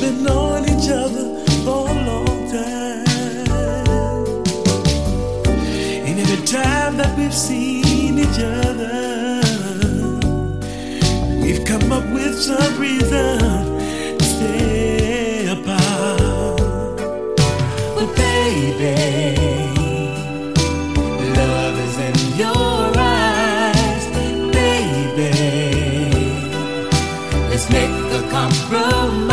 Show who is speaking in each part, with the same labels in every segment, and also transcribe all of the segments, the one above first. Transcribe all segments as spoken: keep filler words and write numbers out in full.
Speaker 1: been knowing each other for a long time. And every time that we've seen each other, we've come up with some reason to stay apart. But baby, love is in your eyes, baby. Let's make a compromise.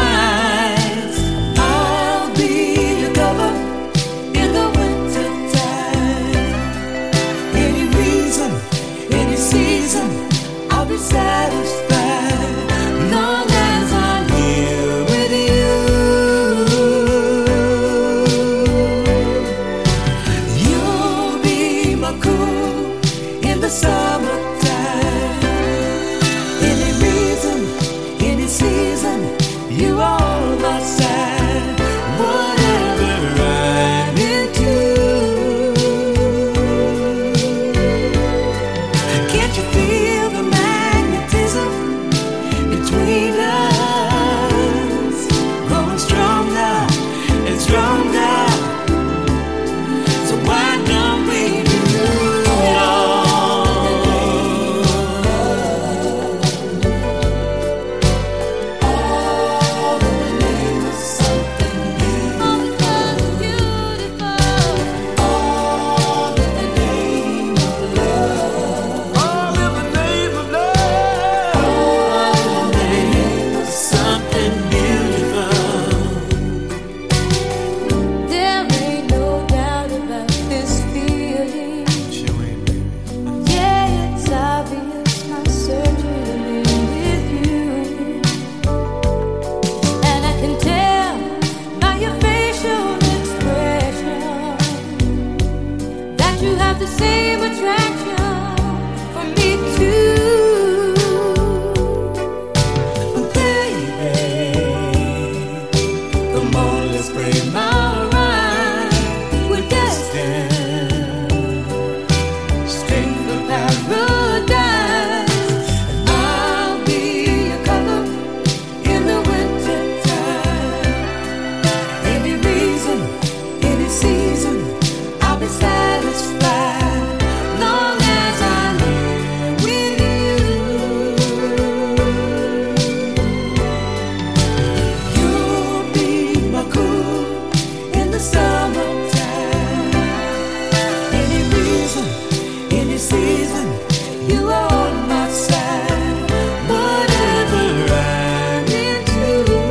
Speaker 1: I'll be your lover in the winter time. Any reason, any season, I'll be satisfied, long as I'm here with you. You'll be my cool in the summertime. Any reason, any season, you are on my side, whatever I'm into. Can't you feel the magnetism between us, growing stronger and stronger? So why don't we do it all? All in the name of something beautiful. All in the name of love. All in the name of love. All in the name of something beautiful.
Speaker 2: There ain't no doubt about this feeling. Yeah, it's obvious my surgery with you. And I can tell by your facial expression that you have the same attraction for me too.
Speaker 1: Baby, come on, let's play my ride. We're destined straight for paradise. And I'll be your cover in the winter time. Any reason, any season, I'll be satisfied, long as I'm here with you. You'll be my cool in the summertime. Any reason, any season, you are on my side, whatever I'm into.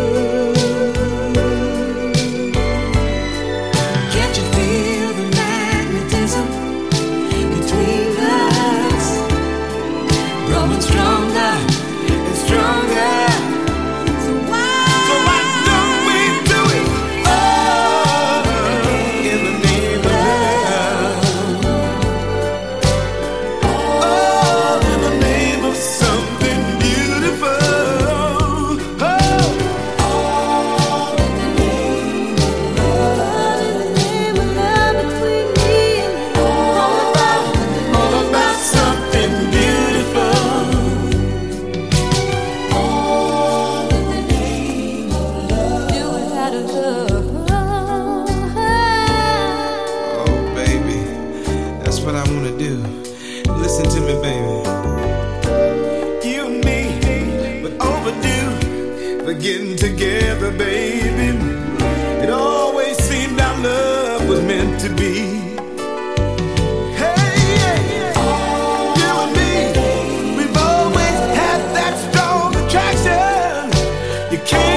Speaker 1: Can't you feel the magnetism between us, growing stronger and stronger? So why, so why don't we do it all in the name of love? All in the name of something beautiful. Oh, all in the name of love.
Speaker 2: In the name of love between me and you. All about,
Speaker 1: All about something beautiful. All in the name of love.
Speaker 2: do it out of love.
Speaker 3: Oh, baby, that's what I want to do. Listen to me, baby.
Speaker 1: You and me, but overdue for getting together, baby. It always seemed our love was meant to be. Hey, yeah, you and me, we've always had that strong attraction. You can't